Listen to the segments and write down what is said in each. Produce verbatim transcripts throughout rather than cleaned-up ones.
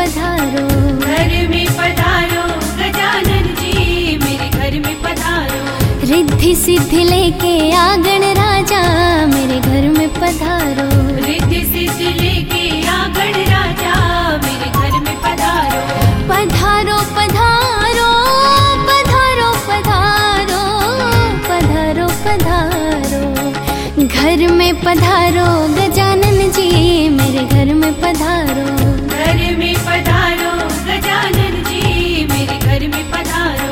पधारो, घर में पधारो गजानन जी मेरे घर में पधारो। रिद्धि सिद्धि लेके आ गणराजा मेरे घर में पधारो, रिद्धि सिद्धि लेके आ गणराजा मेरे घर में पधारो। पधारो पधारो पधारो पधारो पधारो पधारो, घर में पधारो गजानन जी मेरे घर में पधारो, घर में पधारो गजानन जी मेरे घर में पधारो।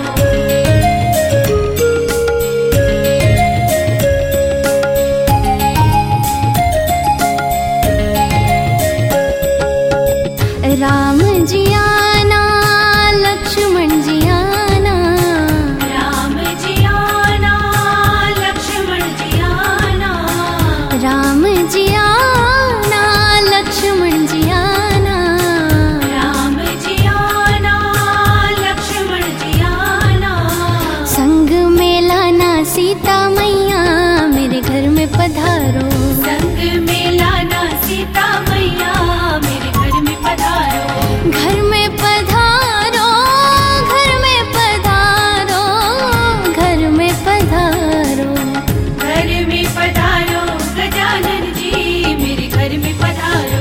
राम जी आना लक्ष्मण जी आना, राम जी आना लक्ष्मण जी आना, राम जी आना लक्ष्मण जी आना, राम जी आना लक्ष्मण जी आना। संग में लाना सीता मैया मेरे घर में पधारो, संग में लाना सीता मैया मेरे घर में पधारो। घर में पधारो घर में पधारो घर में पधारो, घर में पधारो गजानन जी मेरे घर में पधारो।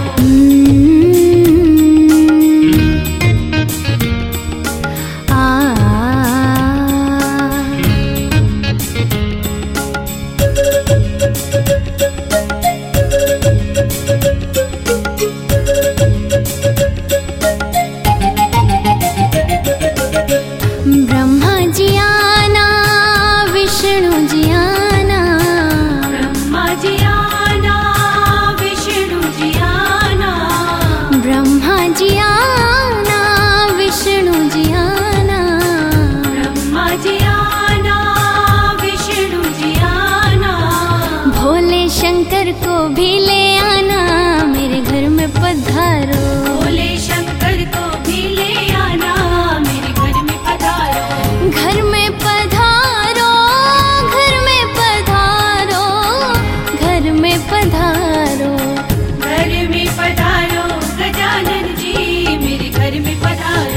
ब्रह्मा जी आना विष्णु जी आना, ब्रह्मा जी आना विष्णु जी आना, ब्रह्मा जी आना विष्णु जी आना, ब्रह्मा जी आना विष्णु जी आना। भोले शंकर को भी ले आना मेरे घर में पधारो, भोले शंकर को भी ले आना मेरे घर में पधारो। घर में पधारो घर में पधारो घर में पधारो, घर में पधारो गजानन जी मेरे घर में पधारो।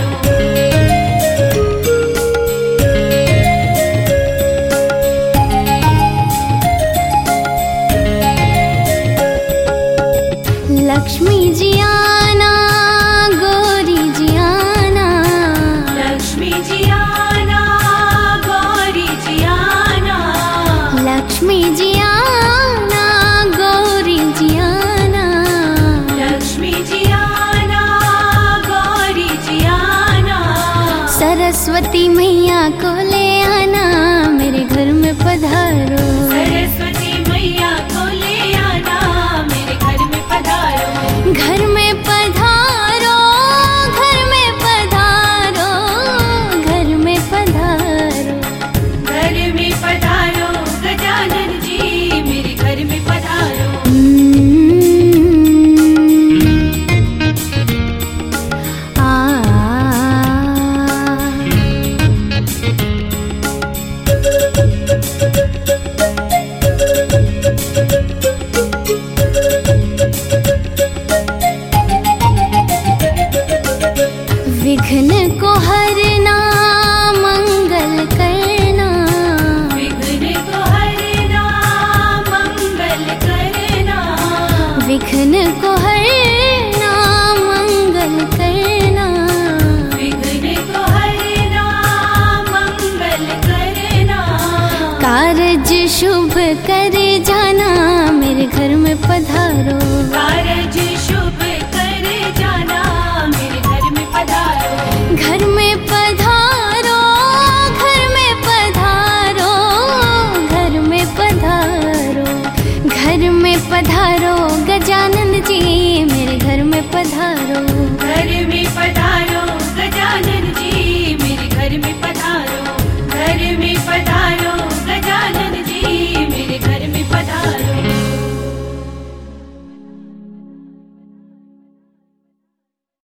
लक्ष्मी जी आना गौरी जी आना, लक्ष्मी जी आना गौरी जी आना, लक्ष्मी जी आना गौरी जी आना, लक्ष्मी जी आना गौरी जी आना। सरस्वती मैया को ले आना मेरे घर में पधारो, सरस्वती मैया को ले आना मेरे घर में पधारो। घर में पधारो घर में पधारो घर में पधारो, घर में पधारो गजानन जी मेरे घर में पधारो। विघ्न को हरना मंगल करना, विघ्न को हरना मंगल करना, विघ्न को हरना मंगल करना, विघ्न को हरना मंगल करना। कारज शुभ करे जाना मेरे घर में पधारो, कारज